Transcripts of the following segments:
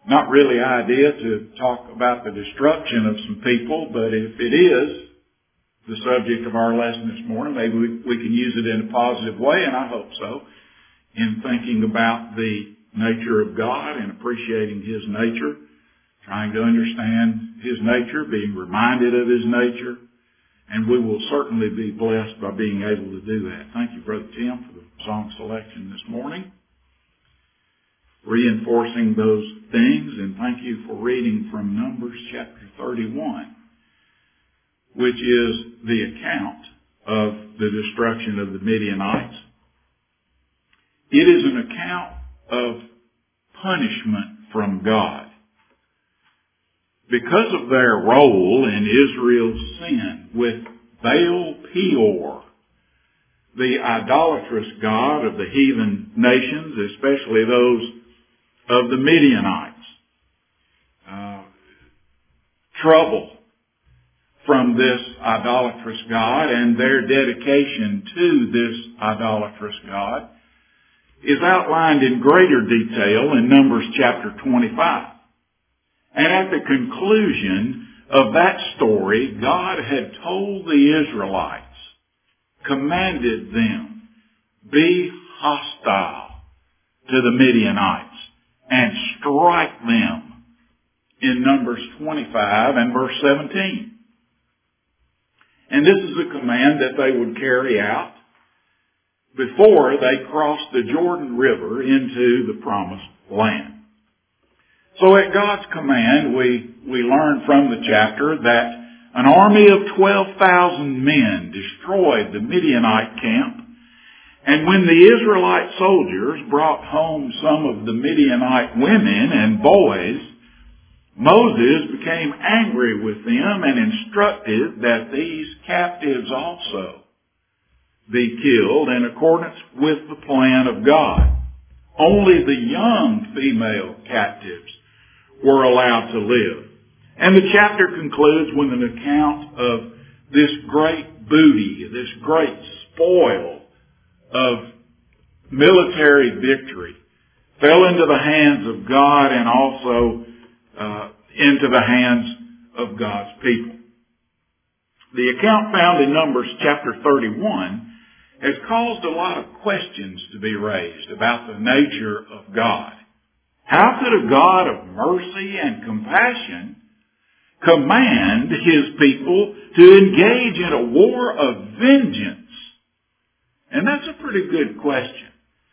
not really idea to talk about the destruction of some people, but if it is the subject of our lesson this morning, maybe we can use it in a positive way, and I hope so, in thinking about the nature of God and appreciating His nature, trying to understand His nature, being reminded of His nature, and we will certainly be blessed by being able to do that. Thank you, Brother Tim, for the song selection this morning, reinforcing those things, and thank you for reading from Numbers chapter 31, which is the account of the destruction of the Midianites. It is an account of punishment from God. Because of their role in Israel's sin with Baal Peor, the idolatrous god of the heathen nations, especially those of the Midianites. Trouble from this idolatrous god and their dedication to this idolatrous god is outlined in greater detail in Numbers chapter 25. And at the conclusion of that story, God had told the Israelites, commanded them, be hostile to the Midianites and strike them in Numbers 25 and verse 17. And this is a command that they would carry out before they crossed the Jordan River into the promised land. So at God's command, we learn from the chapter that an army of 12,000 men destroyed the Midianite camp. And when the Israelite soldiers brought home some of the Midianite women and boys, Moses became angry with them and instructed that these captives also be killed in accordance with the plan of God. Only the young female captives were allowed to live. And the chapter concludes with an account of this great booty, this great spoil of military victory fell into the hands of God and also into the hands of God's people. The account found in Numbers chapter 31 has caused a lot of questions to be raised about the nature of God. How could a God of mercy and compassion command His people to engage in a war of vengeance? And that's a pretty good question.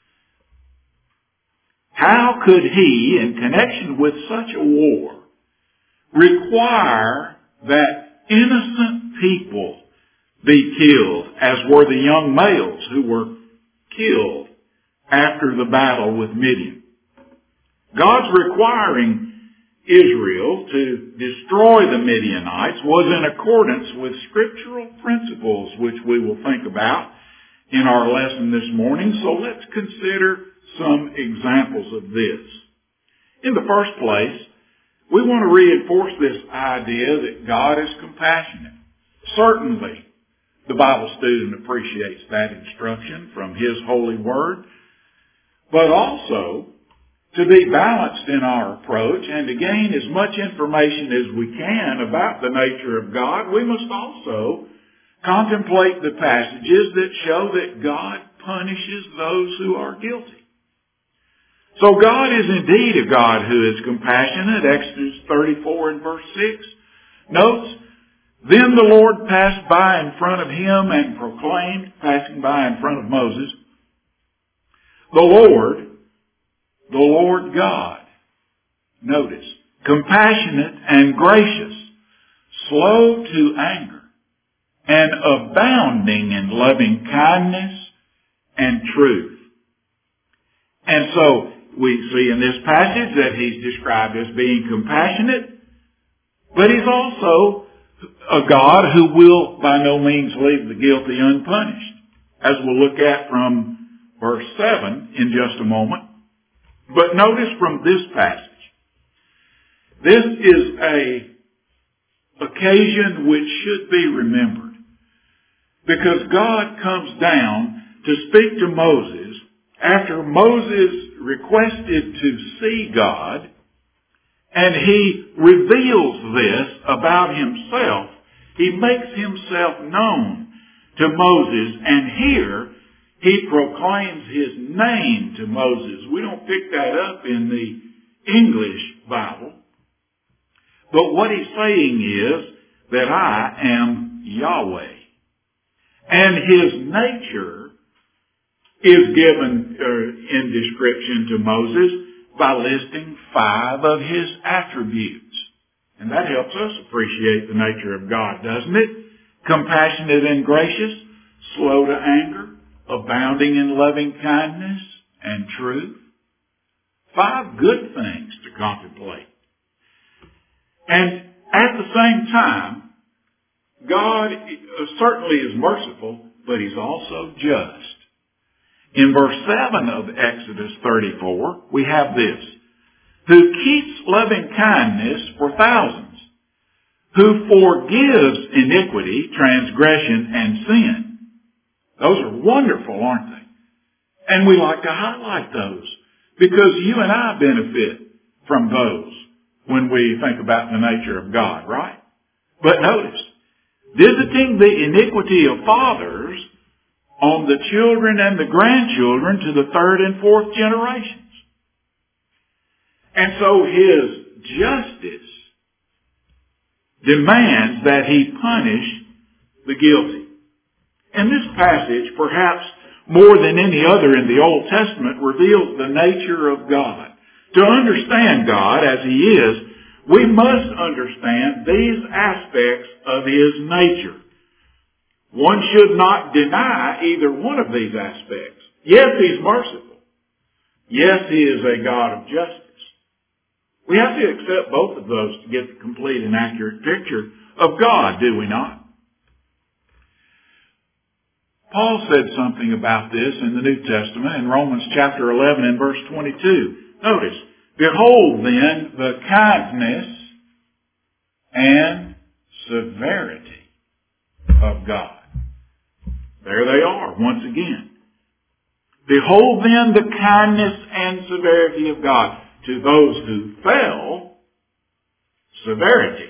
How could He, in connection with such a war, require that innocent people be killed, as were the young males who were killed after the battle with Midian? God's requiring Israel to destroy the Midianites was in accordance with scriptural principles, which we will think about in our lesson this morning. So let's consider some examples of this. In the first place, we want to reinforce this idea that God is compassionate. Certainly, the Bible student appreciates that instruction from His holy word, but also to be balanced in our approach and to gain as much information as we can about the nature of God, we must also contemplate the passages that show that God punishes those who are guilty. So God is indeed a God who is compassionate. Exodus 34 and verse 6 notes, then the Lord passed by in front of him and proclaimed, passing by in front of Moses, the Lord God, notice, compassionate and gracious, slow to anger, and abounding in loving kindness and truth. And so we see in this passage that He's described as being compassionate, but He's also a God who will by no means leave the guilty unpunished, as we'll look at from verse 7 in just a moment. But notice from this passage, this is a occasion which should be remembered, because God comes down to speak to Moses after Moses requested to see God And he reveals this about himself. He makes himself known to Moses, and here he proclaims his name to Moses. We don't pick that up in the English Bible. But what he's saying is that I am Yahweh. And his nature is given in description to Moses by listing 5 of his attributes. And that helps us appreciate the nature of God, doesn't it? Compassionate and gracious, slow to anger, abounding in loving kindness and truth. 5 good things to contemplate. And at the same time, God certainly is merciful, but he's also just. In verse 7 of Exodus 34, we have this: who keeps loving kindness for thousands, who forgives iniquity, transgression, and sin. Those are wonderful, aren't they? And we like to highlight those because you and I benefit from those when we think about the nature of God, right? But notice, visiting the iniquity of fathers on the children and the grandchildren to the 3rd and 4th generations. And so his justice demands that he punish the guilty. And this passage, perhaps more than any other in the Old Testament, reveals the nature of God. To understand God as he is, we must understand these aspects of his nature. One should not deny either one of these aspects. Yes, he's merciful. Yes, he is a God of justice. We have to accept both of those to get the complete and accurate picture of God, do we not? Paul said something about this in the New Testament in Romans chapter 11 and verse 22. Notice, behold then the kindness and severity of God. There they are once again. Behold then the kindness and severity of God. To those who fell, severity.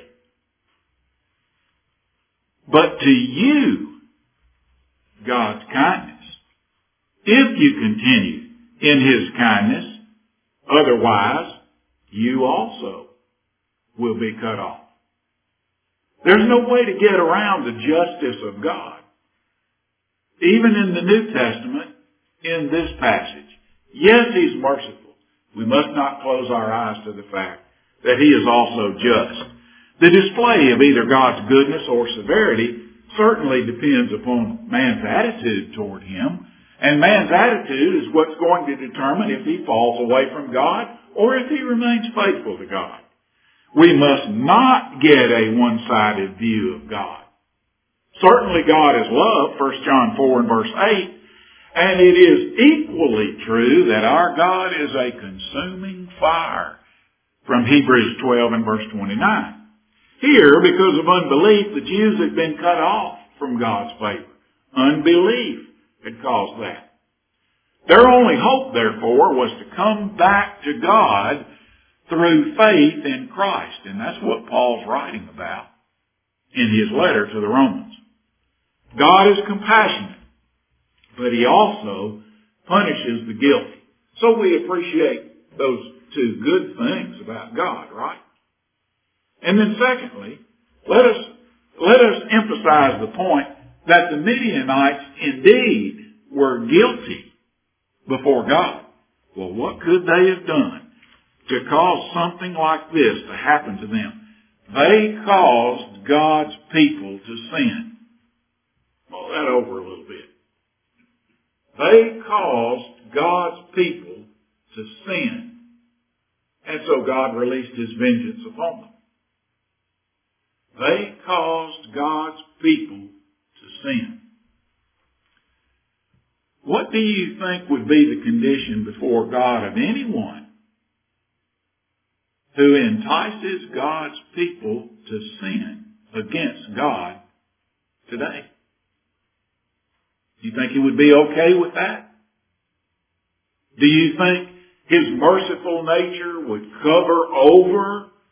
But to you, God's kindness, if you continue in his kindness, otherwise you also will be cut off. There's no way to get around the justice of God. Even in the New Testament, in this passage, yes, he's merciful. We must not close our eyes to the fact that he is also just. The display of either God's goodness or severity certainly depends upon man's attitude toward him. And man's attitude is what's going to determine if he falls away from God or if he remains faithful to God. We must not get a one-sided view of God. Certainly God is love, 1 John 4 and verse 8. And it is equally true that our God is a consuming fire, from Hebrews 12 and verse 29. Here, because of unbelief, the Jews had been cut off from God's favor. Unbelief had caused that. Their only hope, therefore, was to come back to God through faith in Christ. And that's what Paul's writing about in his letter to the Romans. God is compassionate, but he also punishes the guilty. So we appreciate those 2 good things about God, right? And then secondly, let us emphasize the point that the Midianites indeed were guilty before God. Well, what could they have done to cause something like this to happen to them? They caused God's people to sin. Mull that over a little bit. They caused God's people to sin. And so God released his vengeance upon them. They caused God's people to sin. What do you think would be the condition before God of anyone who entices God's people to sin against God today? Do you think he would be okay with that? Do you think his merciful nature would cover over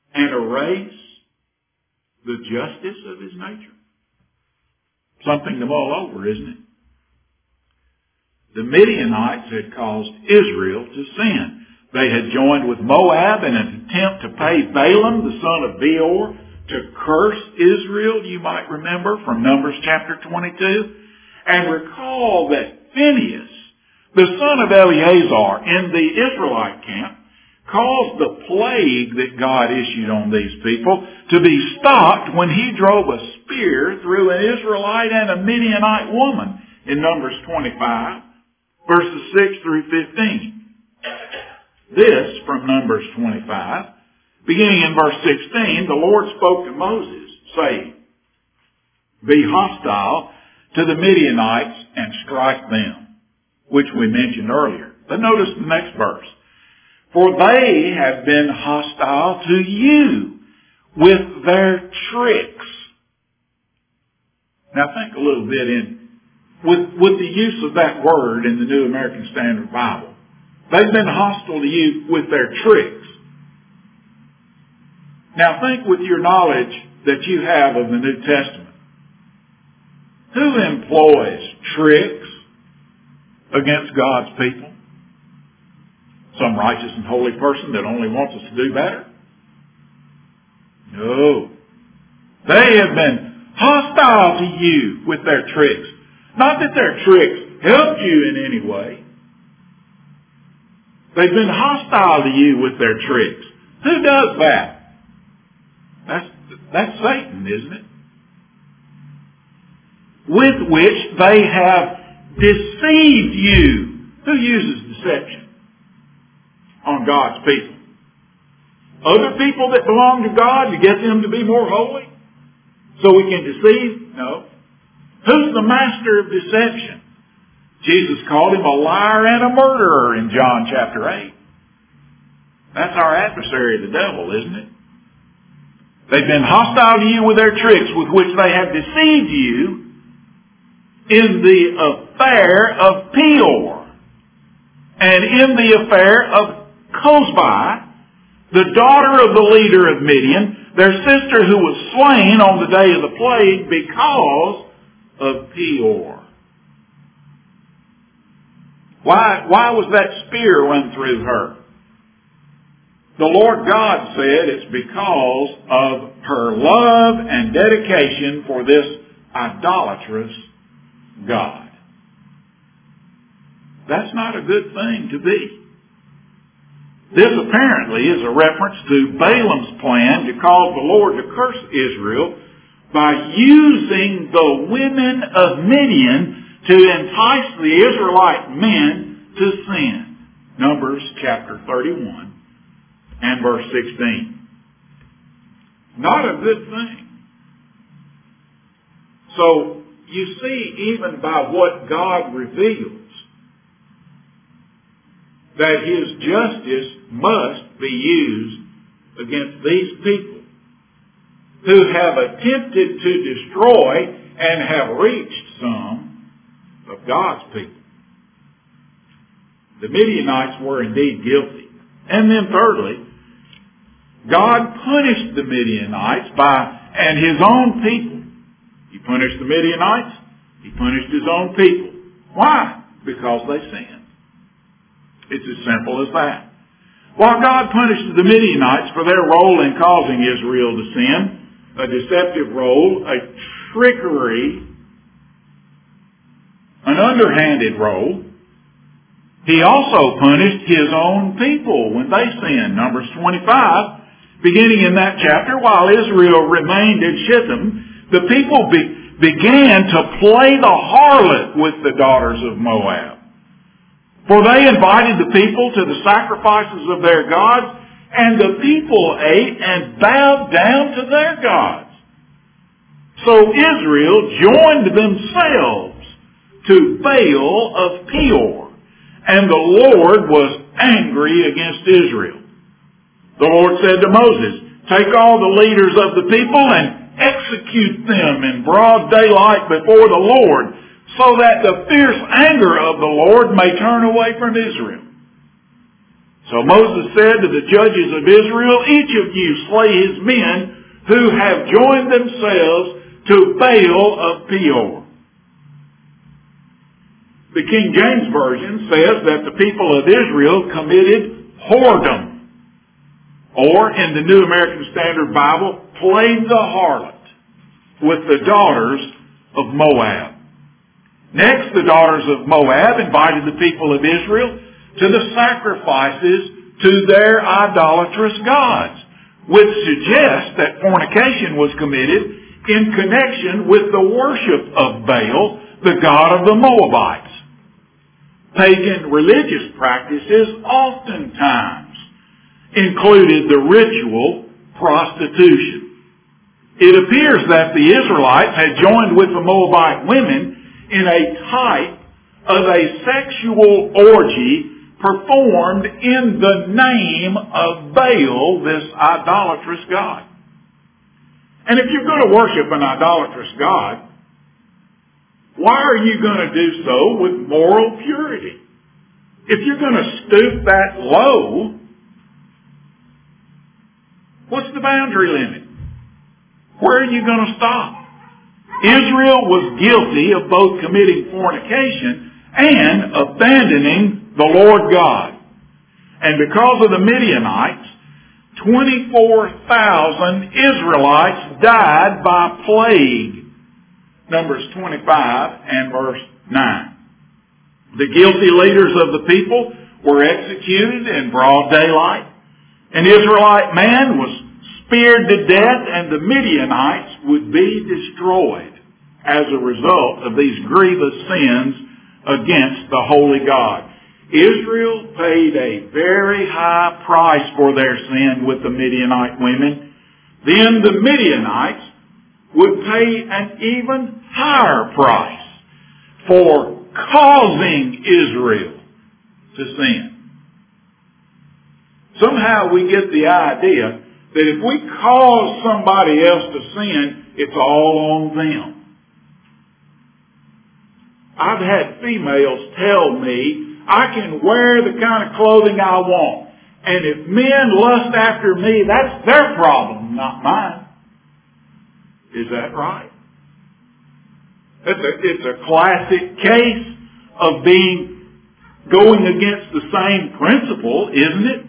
and erase the justice of his nature? Something to mull over, isn't it? The Midianites had caused Israel to sin. They had joined with Moab in an attempt to pay Balaam, the son of Beor, to curse Israel, you might remember, from Numbers chapter 22. And recall that Phinehas, the son of Eleazar, in the Israelite camp, caused the plague that God issued on these people to be stopped when he drove a spear through an Israelite and a Midianite woman in Numbers 25, verses 6 through 15. This, from Numbers 25, beginning in verse 16, the Lord spoke to Moses, saying, "Be hostile to the Midianites and strike them," which we mentioned earlier. But notice the next verse. "For they have been hostile to you with their tricks." Now think a little bit with the use of that word in the New American Standard Bible. They've been hostile to you with their tricks. Now think with your knowledge that you have of the New Testament. Who employs tricks against God's people? Some righteous and holy person that only wants us to do better? No. They have been hostile to you with their tricks. Not that their tricks helped you in any way. They've been hostile to you with their tricks. Who does that? That's Satan, isn't it? With which they have deceived you. Who uses deception on God's people? Other people that belong to God to get them to be more holy? So we can deceive? No. Who's the master of deception? Jesus called him a liar and a murderer in John chapter 8. That's our adversary, the devil, isn't it? They've been hostile to you with their tricks with which they have deceived you in the affair of Peor and in the affair of Cozbi, the daughter of the leader of Midian, their sister who was slain on the day of the plague because of Peor. Why was that spear run through her? The Lord God said it's because of her love and dedication for this idolatrous God. That's not a good thing to be. This apparently is a reference to Balaam's plan to cause the Lord to curse Israel by using the women of Midian to entice the Israelite men to sin. Numbers chapter 31 and verse 16. Not a good thing. So, you see, even by what God reveals, that His justice must be used against these people who have attempted to destroy and have reached some of God's people. The Midianites were indeed guilty. And then thirdly, God punished the Midianites and His own people. He punished the Midianites. He punished His own people. Why? Because they sinned. It's as simple as that. While God punished the Midianites for their role in causing Israel to sin, a deceptive role, a trickery, an underhanded role, He also punished His own people when they sinned. Numbers 25, beginning in that chapter, while Israel remained in Shittim, the people began to play the harlot with the daughters of Moab. For they invited the people to the sacrifices of their gods, and the people ate and bowed down to their gods. So Israel joined themselves to Baal of Peor, and the Lord was angry against Israel. The Lord said to Moses, "Take all the leaders of the people and execute them in broad daylight before the Lord, so that the fierce anger of the Lord may turn away from Israel." So Moses said to the judges of Israel, each of you slay his men who have joined themselves to Baal of Peor. The King James Version says that the people of Israel committed whoredom, or in the New American Standard Bible, played the harlot with the daughters of Moab. Next, the daughters of Moab invited the people of Israel to the sacrifices to their idolatrous gods, which suggests that fornication was committed in connection with the worship of Baal, the god of the Moabites. Pagan religious practices oftentimes included the ritual prostitution. It appears that the Israelites had joined with the Moabite women in a type of a sexual orgy performed in the name of Baal, this idolatrous god. And if you're going to worship an idolatrous god, why are you going to do so with moral purity? If you're going to stoop that low, what's the boundary limit? Where are you going to stop? Israel was guilty of both committing fornication and abandoning the Lord God. And because of the Midianites, 24,000 Israelites died by plague. Numbers 25 and verse 9. The guilty leaders of the people were executed in broad daylight. An Israelite man was speared to death, and the Midianites would be destroyed as a result of these grievous sins against the holy God. Israel paid a very high price for their sin with the Midianite women. Then the Midianites would pay an even higher price for causing Israel to sin. Somehow we get the idea that if we cause somebody else to sin, it's all on them. I've had females tell me, I can wear the kind of clothing I want, and if men lust after me, that's their problem, not mine. Is that right? It's a classic case of going against the same principle, isn't it?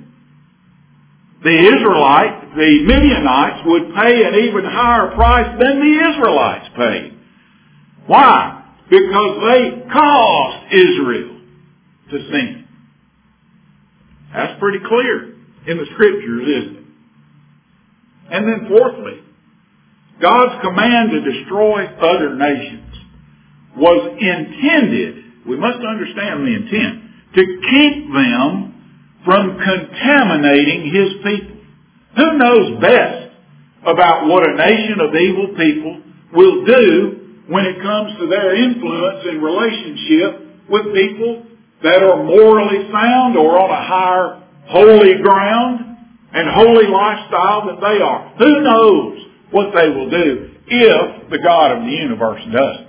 The Midianites would pay an even higher price than the Israelites paid. Why? Because they caused Israel to sin. That's pretty clear in the Scriptures, isn't it? And then fourthly, God's command to destroy other nations was intended, we must understand the intent, to keep them from contaminating His people. Who knows best about what a nation of evil people will do when it comes to their influence and relationship with people that are morally sound or on a higher holy ground and holy lifestyle than they are? Who knows what they will do if the God of the universe doesn't?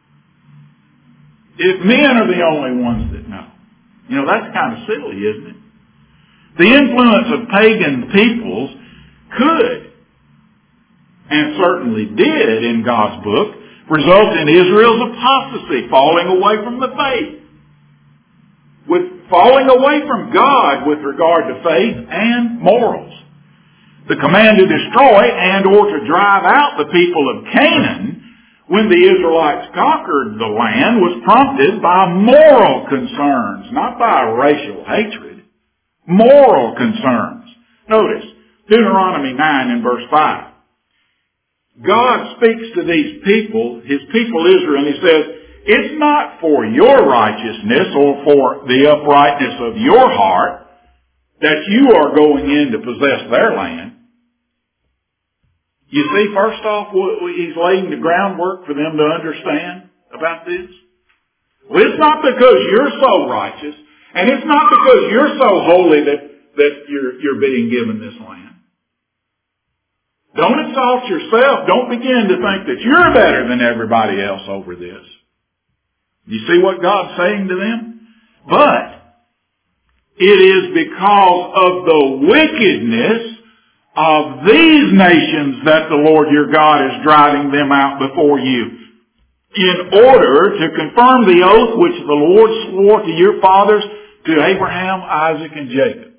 If men are the only ones that know. That's kind of silly, isn't it? The influence of pagan peoples could, and certainly did in God's book, result in Israel's apostasy, falling away from the faith. With falling away from God with regard to faith and morals. The command to destroy and or to drive out the people of Canaan when the Israelites conquered the land was prompted by moral concerns, not by racial hatred. Moral concerns. Notice, Deuteronomy 9 and verse 5. God speaks to these people, His people Israel, and He says, it's not for your righteousness or for the uprightness of your heart that you are going in to possess their land. You see, first off, He's laying the groundwork for them to understand about this. Well, it's not because you're so righteous, and it's not because you're so holy that you're being given this land. Don't exalt yourself. Don't begin to think that you're better than everybody else over this. You see what God's saying to them? But It is because of the wickedness of these nations that the Lord your God is driving them out before you, in order to confirm the oath which the Lord swore to your fathers, to Abraham, Isaac, and Jacob.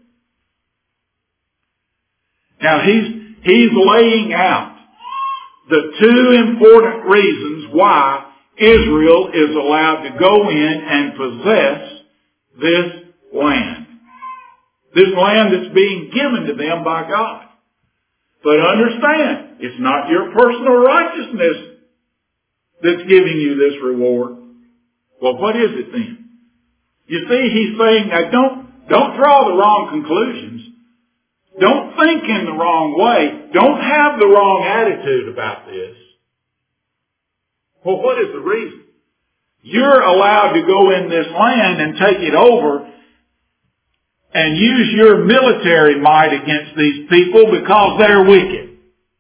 Now he's laying out the two important reasons why Israel is allowed to go in and possess this land. This land that's being given to them by God. But understand, it's not your personal righteousness that's giving you this reward. Well, what is it then? You see, he's saying, now don't draw the wrong conclusions. Don't think in the wrong way. Don't have the wrong attitude about this. Well, what is the reason? You're allowed to go in this land and take it over and use your military might against these people because they're wicked.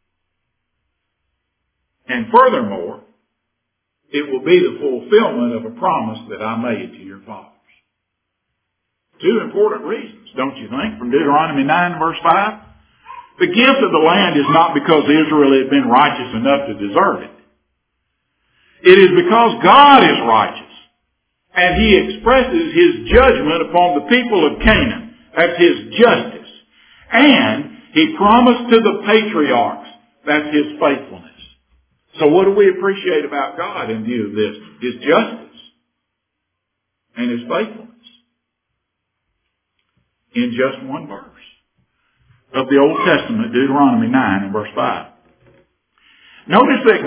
And furthermore, it will be the fulfillment of a promise that I made to your fathers. Two important reasons, don't you think, from Deuteronomy 9 verse 5? The gift of the land is not because Israel had been righteous enough to deserve it. It is because God is righteous, and He expresses His judgment upon the people of Canaan. That's His justice. And He promised to the patriarchs. That's His faithfulness. So what do we appreciate about God in view of this? His justice and His faithfulness. In just one verse of the Old Testament, Deuteronomy 9 and verse 5. Notice that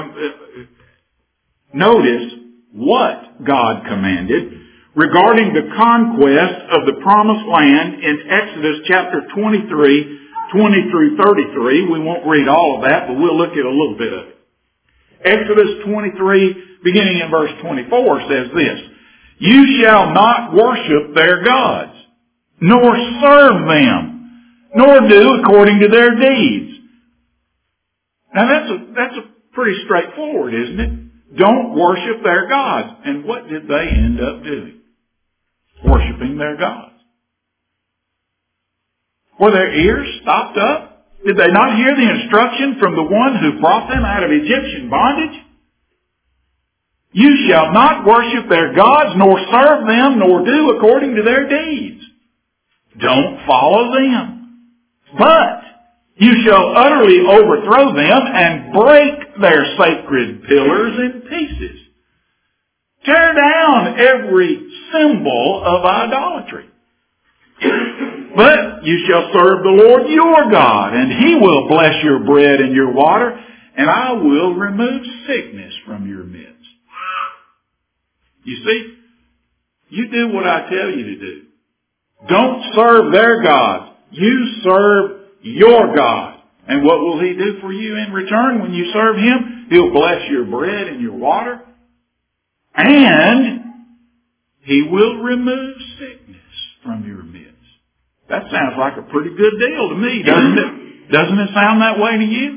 notice what God commanded regarding the conquest of the promised land in Exodus chapter 23, 20 through 33. We won't read all of that, but we'll look at a little bit of it. Exodus 23, beginning in verse 24, says this, "You shall not worship their gods, nor serve them, nor do according to their deeds." Now that's a pretty straightforward, isn't it? Don't worship their gods. And what did they end up doing? Worshiping their gods. Were their ears stopped up? Did they not hear the instruction from the one who brought them out of Egyptian bondage? "You shall not worship their gods, nor serve them, nor do according to their deeds." Don't follow them. But you shall utterly overthrow them and break their sacred pillars in pieces. Tear down every symbol of idolatry. But you shall serve the Lord your God, and He will bless your bread and your water, and I will remove sickness from your midst. You see, you do what I tell you to do. Don't serve their gods. You serve your God. And what will He do for you in return when you serve Him? He'll bless your bread and your water. And He will remove sickness from your midst. That sounds like a pretty good deal to me, doesn't it? Doesn't it sound that way to you?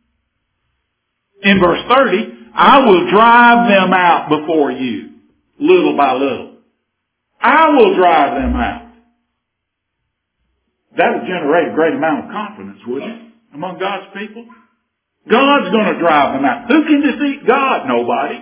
In verse 30, "I will drive them out before you, little by little." I will drive them out. That would generate a great amount of confidence, wouldn't it, among God's people? God's going to drive them out. Who can defeat God? Nobody.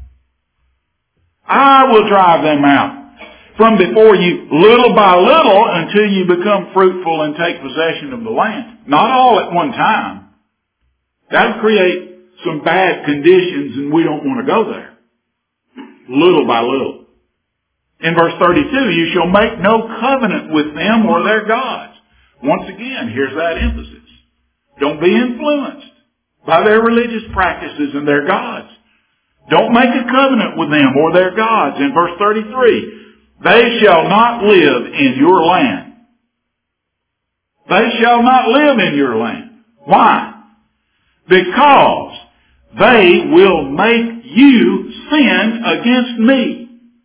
I will drive them out from before you little by little until you become fruitful and take possession of the land. Not all at one time. That would create some bad conditions, and we don't want to go there. Little by little. In verse 32, "You shall make no covenant with them or their gods." Once again, here's that emphasis. Don't be influenced by their religious practices and their gods. Don't make a covenant with them or their gods. In verse 33, "They shall not live in your land." They shall not live in your land. Why? Because they will make you sin against me.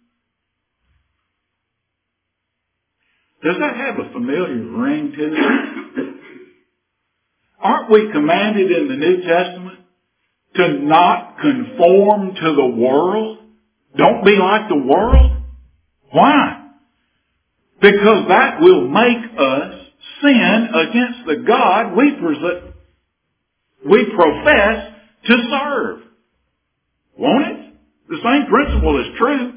Does that have a familiar ring to it? Aren't we commanded in the New Testament to not conform to the world? Don't be like the world. Why? Because that will make us sin against the God we profess to serve. Won't it? The same principle is true.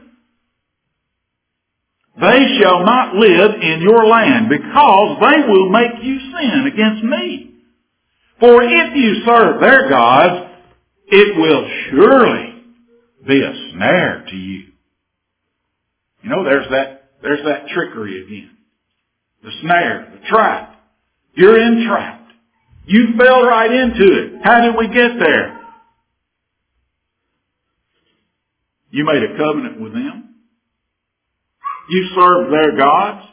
They shall not live in your land, because they will make you sin against me. For if you serve their gods, it will surely be a snare to you. You know, there's that trickery again. The snare, the trap. You're entrapped. You fell right into it. How did we get there? You made a covenant with them. You served their gods.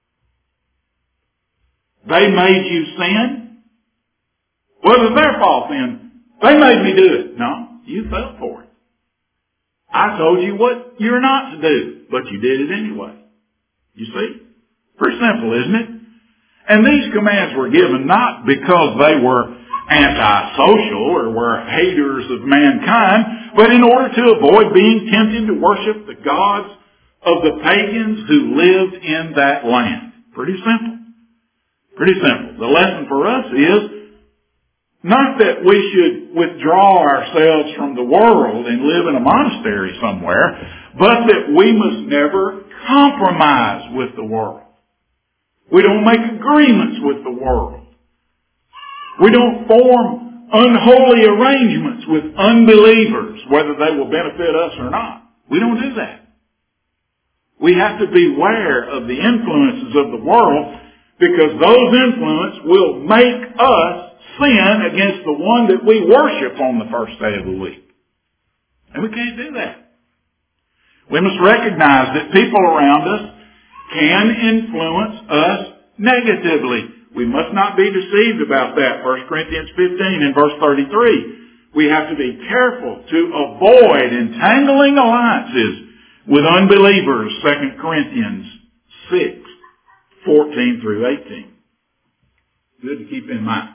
They made you sin. Well, it was their fault then. They made me do it. No, you fell for it. I told you what you're not to do, but you did it anyway. You see? Pretty simple, isn't it? And these commands were given not because they were antisocial or were haters of mankind, but in order to avoid being tempted to worship the gods of the pagans who lived in that land. Pretty simple. Pretty simple. The lesson for us is not that we should withdraw ourselves from the world and live in a monastery somewhere, but that we must never compromise with the world. We don't make agreements with the world. We don't form unholy arrangements with unbelievers, whether they will benefit us or not. We don't do that. We have to beware of the influences of the world, because those influences will make us sin against the one that we worship on the first day of the week. And we can't do that. We must recognize that people around us can influence us negatively. We must not be deceived about that. 1 Corinthians 15 and verse 33. We have to be careful to avoid entangling alliances with unbelievers. 2 Corinthians 6, 14 through 18. Good to keep in mind.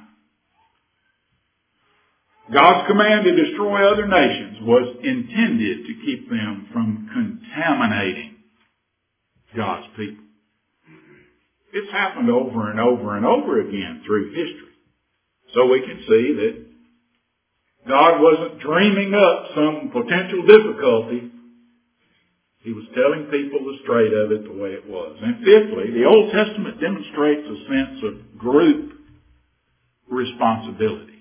God's command to destroy other nations was intended to keep them from contaminating God's people. It's happened over and over and over again through history. So we can see that God wasn't dreaming up some potential difficulty. He was telling people the straight of it the way it was. And fifthly, the Old Testament demonstrates a sense of group responsibility.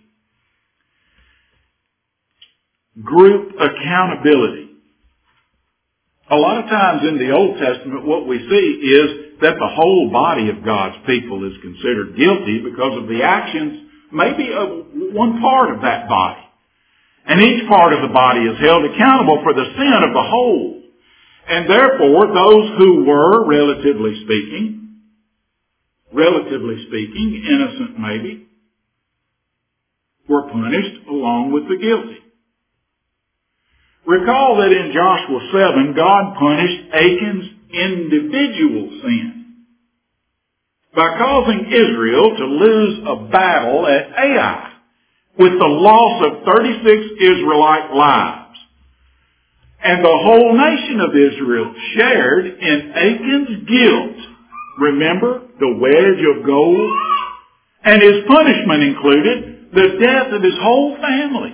Group accountability. A lot of times in the Old Testament what we see is that the whole body of God's people is considered guilty because of the actions maybe of one part of that body. And each part of the body is held accountable for the sin of the whole. And therefore those who were, relatively speaking, innocent maybe, were punished along with the guilty. Recall that in Joshua 7, God punished Achan's individual sin by causing Israel to lose a battle at Ai with the loss of 36 Israelite lives. And the whole nation of Israel shared in Achan's guilt. Remember, the wedge of gold? And his punishment included the death of his whole family.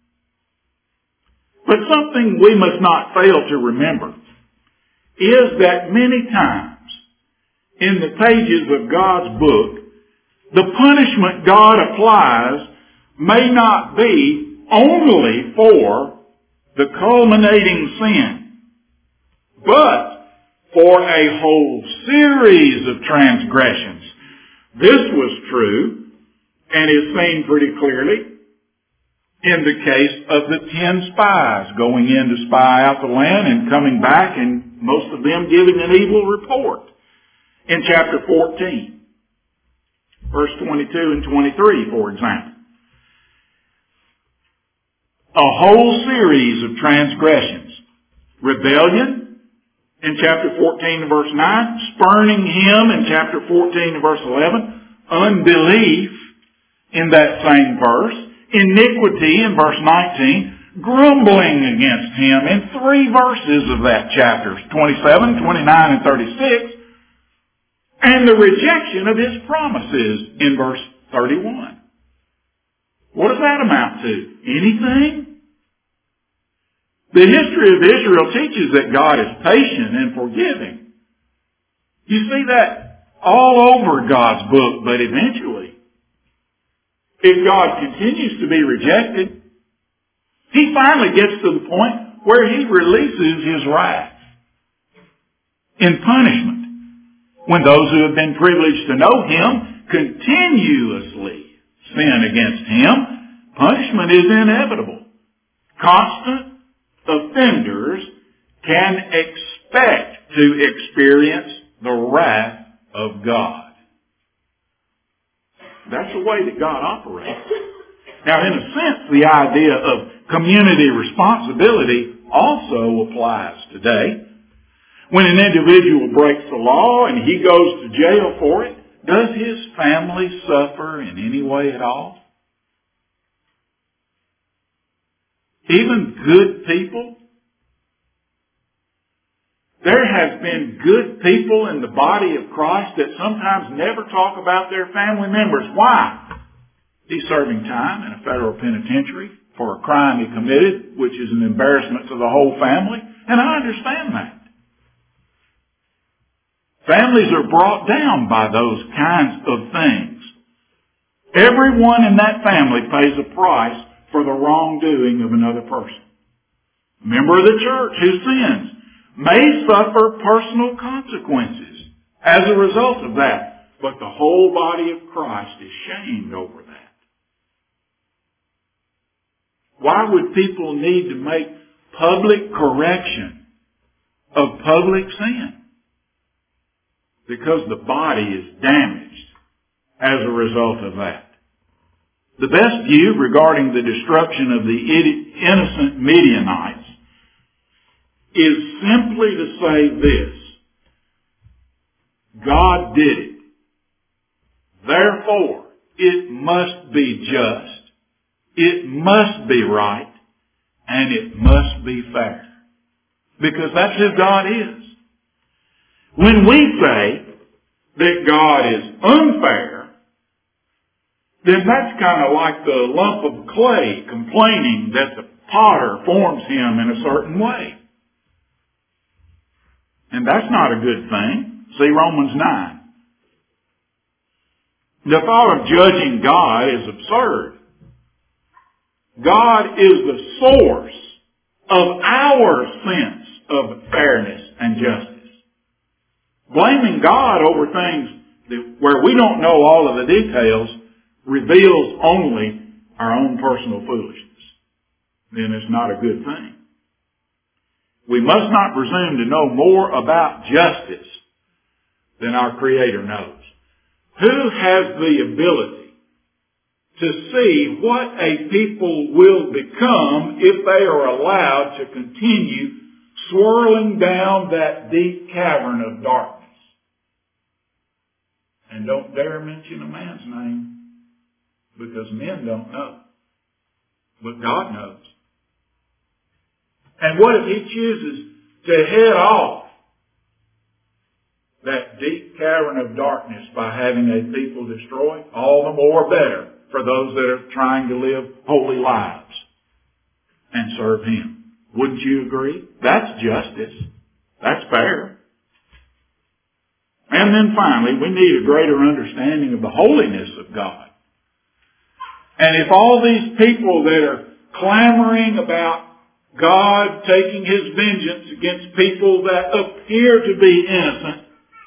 But something we must not fail to remember is that many times in the pages of God's book, the punishment God applies may not be only for the culminating sin, but for a whole series of transgressions. This was true and is seen pretty clearly in the case of the 10 spies going in to spy out the land and coming back, and most of them giving an evil report. In chapter 14, verse 22 and 23, for example. A whole series of transgressions. Rebellion in chapter 14 and verse 9. Spurning him in chapter 14 and verse 11. Unbelief in that same verse. Iniquity in verse 19, grumbling against him in 3 verses of that chapter, 27, 29, and 36. and the rejection of his promises in verse 31. What does that amount to? Anything? The history of Israel teaches that God is patient and forgiving. You see that all over God's book, but eventually, if God continues to be rejected, he finally gets to the point where he releases his wrath in punishment. When those who have been privileged to know him continuously sin against him, punishment is inevitable. Constant offenders can expect to experience the wrath of God. That's the way that God operates. Now, in a sense, the idea of community responsibility also applies today. When an individual breaks the law and he goes to jail for it, does his family suffer in any way at all? Even good people? There have been good people in the body of Christ that sometimes never talk about their family members. Why? He's serving time in a federal penitentiary for a crime he committed, which is an embarrassment to the whole family, and I understand that. Families are brought down by those kinds of things. Everyone in that family pays a price for the wrongdoing of another person. A member of the church who sins may suffer personal consequences as a result of that, but the whole body of Christ is shamed over that. Why would people need to make public correction of public sin? Because the body is damaged as a result of that. The best view regarding the destruction of the innocent Midianites is simply to say this: God did it. Therefore, it must be just, it must be right, and it must be fair. Because that's who God is. When we say that God is unfair, then that's kind of like the lump of clay complaining that the potter forms him in a certain way. And that's not a good thing. See Romans 9. The thought of judging God is absurd. God is the source of our sense of fairness and justice. Blaming God over things where we don't know all of the details reveals only our own personal foolishness. Then it's not a good thing. We must not presume to know more about justice than our Creator knows. Who has the ability to see what a people will become if they are allowed to continue swirling down that deep cavern of darkness? And don't dare mention a man's name, because men don't know. But God knows. And what if he chooses to head off that deep cavern of darkness by having a people destroyed? All the more better for those that are trying to live holy lives and serve him. Wouldn't you agree? That's justice. That's fair. And then finally, we need a greater understanding of the holiness of God. And if all these people that are clamoring about God taking his vengeance against people that appear to be innocent,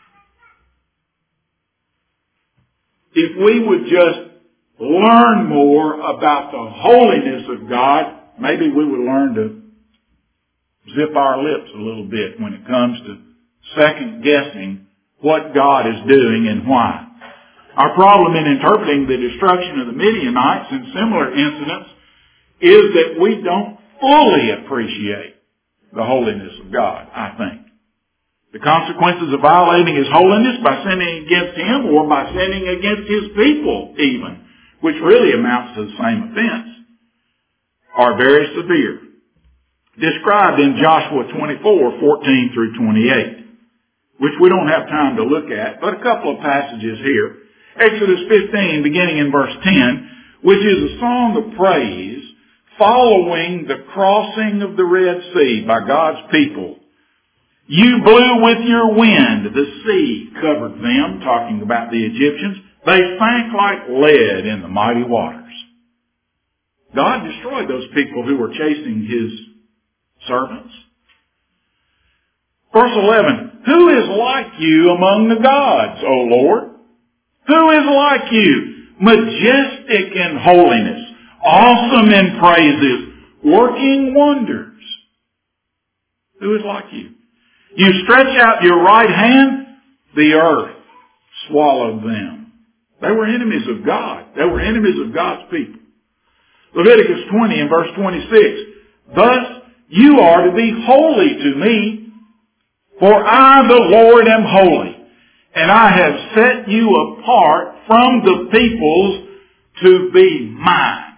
if we would just learn more about the holiness of God, maybe we would learn to zip our lips a little bit when it comes to second guessing what God is doing and why. Our problem in interpreting the destruction of the Midianites and similar incidents is that we don't fully appreciate the holiness of God, I think. The consequences of violating his holiness by sinning against him or by sinning against his people even, which really amounts to the same offense, are very severe. Described in Joshua 24:14 through 28. which we don't have time to look at, but a couple of passages here. Exodus 15, beginning in verse 10, which is a song of praise following the crossing of the Red Sea by God's people. You blew with your wind, the sea covered them, talking about the Egyptians. They sank like lead in the mighty waters. God destroyed those people who were chasing His servants. Verse 11, who is like you among the gods, O Lord? Who is like you, majestic in holiness, awesome in praises, working wonders? Who is like you? You stretch out your right hand, the earth swallowed them. They were enemies of God. They were enemies of God's people. Leviticus 20 and verse 26. Thus you are to be holy to me, for I the Lord am holy, and I have set you apart from the peoples to be mine.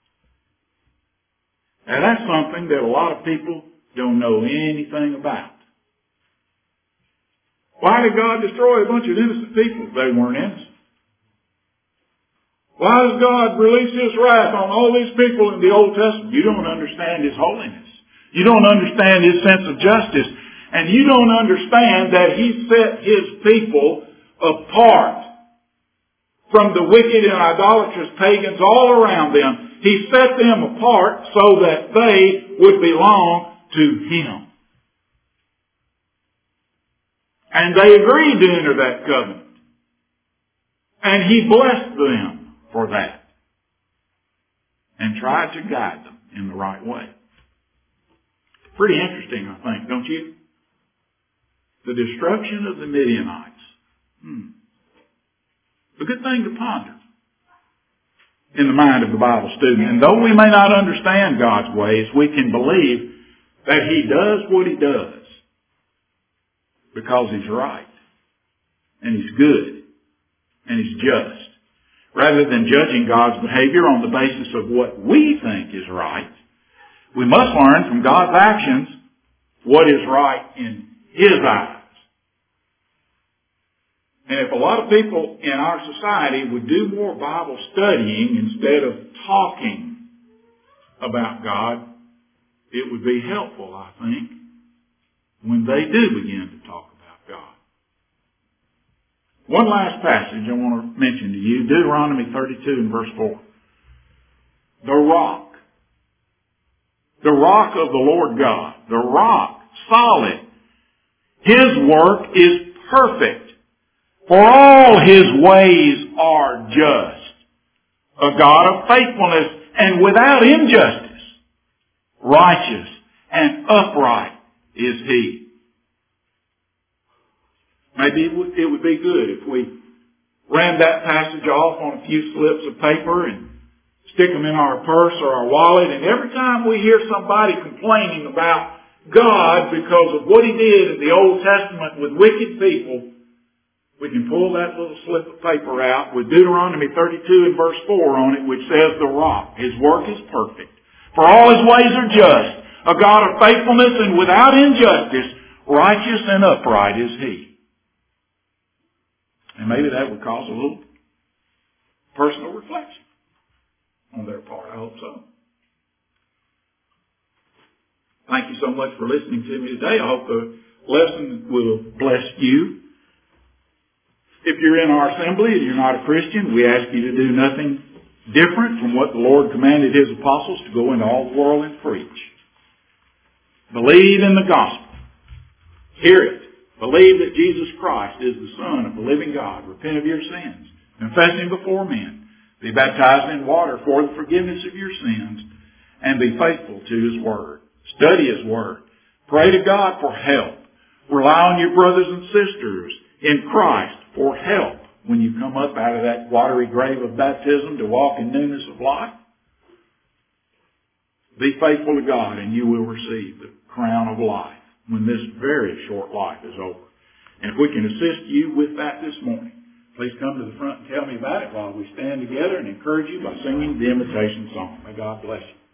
Now that's something that a lot of people don't know anything about. Why did God destroy a bunch of innocent people? They weren't innocent. Why does God release His wrath on all these people in the Old Testament? You don't understand His holiness. You don't understand His sense of justice. And you don't understand that He set His people apart from the wicked and idolatrous pagans all around them. He set them apart so that they would belong to Him. And they agreed to enter that covenant. And He blessed them for that. And tried to guide them in the right way. Pretty interesting, I think, don't you? The destruction of the Midianites. A good thing to ponder in the mind of the Bible student. And though we may not understand God's ways, we can believe that He does what He does because He's right, and He's good, and He's just. Rather than judging God's behavior on the basis of what we think is right, we must learn from God's actions what is right in His eyes. And if a lot of people in our society would do more Bible studying instead of talking about God, it would be helpful, I think, when they do begin to talk about God. One last passage I want to mention to you, Deuteronomy 32 and verse 4. The rock. The rock of the Lord God. The rock. Solid. His work is perfect. For all His ways are just. A God of faithfulness and without injustice. Righteous and upright is He. Maybe it would be good if we ran that passage off on a few slips of paper and stick them in our purse or our wallet, and every time we hear somebody complaining about God because of what He did in the Old Testament with wicked people, we can pull that little slip of paper out with Deuteronomy 32 and verse 4 on it, which says, the rock, His work is perfect. For all His ways are just. A God of faithfulness and without injustice, righteous and upright is He. And maybe that would cause a little personal reflection on their part. I hope so. Thank you so much for listening to me today. I hope the lesson will bless you. If you're in our assembly and you're not a Christian, we ask you to do nothing different from what the Lord commanded His apostles, to go into all the world and preach. Believe in the gospel. Hear it. Believe that Jesus Christ is the Son of the living God. Repent of your sins. Confess Him before men. Be baptized in water for the forgiveness of your sins. And be faithful to His Word. Study His Word. Pray to God for help. Rely on your brothers and sisters in Christ for help when you come up out of that watery grave of baptism to walk in newness of life. Be faithful to God and you will receive the crown of life when this very short life is over. And if we can assist you with that this morning, please come to the front and tell me about it while we stand together and encourage you by singing the invitation song. May God bless you.